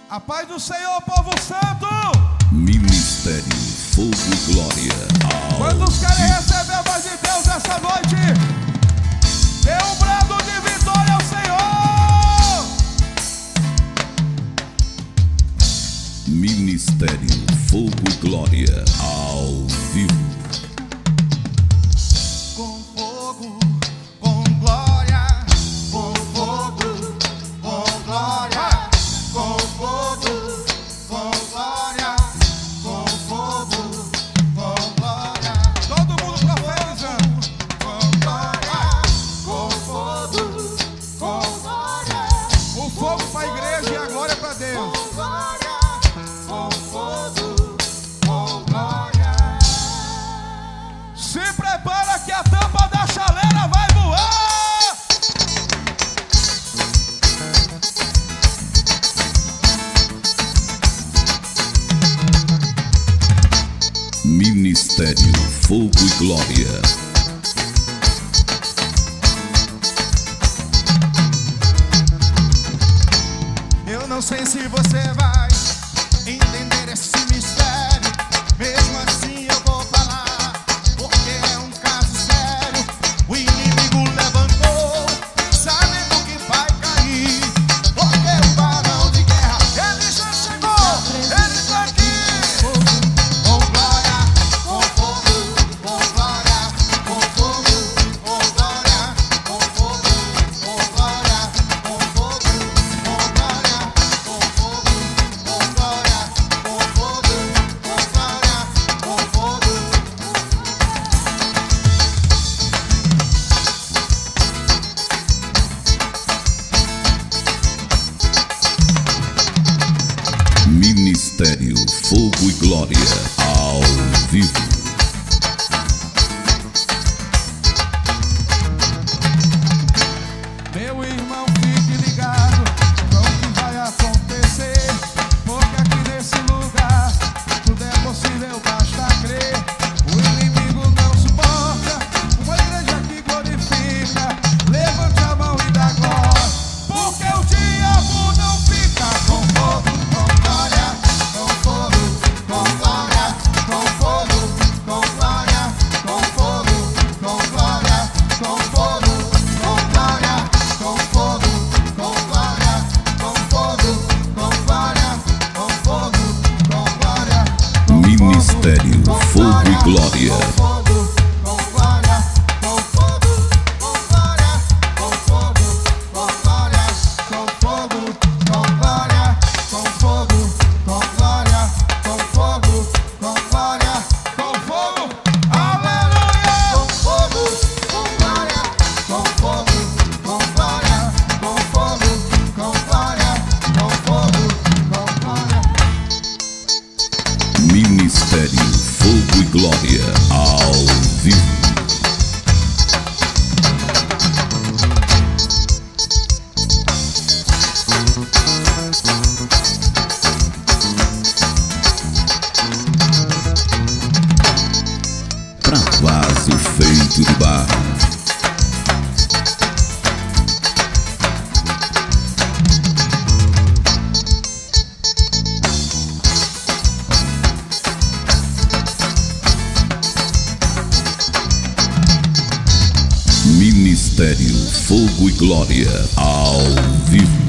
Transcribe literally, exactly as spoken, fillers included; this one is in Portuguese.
A paz do Senhor, povo santo. Ministério Fogo e Glória. Quantos querem receber a voz de Deus essa noite? Dê um brado de vitória ao Senhor. Ministério Fogo e Glória ao vivo. Com fogo, com glória, com fogo, com glória, com fogo, com glória, com fogo, com glória. Todo mundo profetizando. Com glória, com fogo, com glória. O fogo para a igreja e a glória para Deus. Com glória, com fogo, com glória. Se prepara que a tampa da chaleira vai voar. Ministério Fogo e Glória. Eu não sei se você vai entender esse mistério. Mesmo assim eu vou falar, porque é um caso sério. O inimigo levantou, sabendo que vai cair, porque o varão de guerra, ele já chegou, ele está aqui. Com glória, com fogo, com glória, com fogo, com glória, com fogo, com glória, com fogo, com glória, com fogo, com glória, com fogo, com glória, com fogo. Ministério Fogo e Glória ao vivo. Meu irmão, fique ligado com o que vai acontecer, porque aqui nesse lugar tudo é possível, basta crer. O inimigo não suporta uma igreja que glorifica. Levante a mão e dá glória, porque o diabo não fica. Com fogo, com glória, com fogo, com glória, com fogo, com glória, com fogo, com glória, com fogo, com glória, com fogo, com glória, com fogo, com glória, com fogo, com glória. Ministério Fogo e Glória. Com fogo, com glória, com fogo, com glória, com fogo, com glória, com fogo, com glória, com fogo, com glória, com fogo, com glória, com fogo. Aleluia! Com fogo, com glória, com fogo, com glória, com fogo, com glória, com fogo, com glória. Ministério Fogo e Glória ao vivo. Pra vaso feito de barro. Ministério Fogo e Glória ao vivo.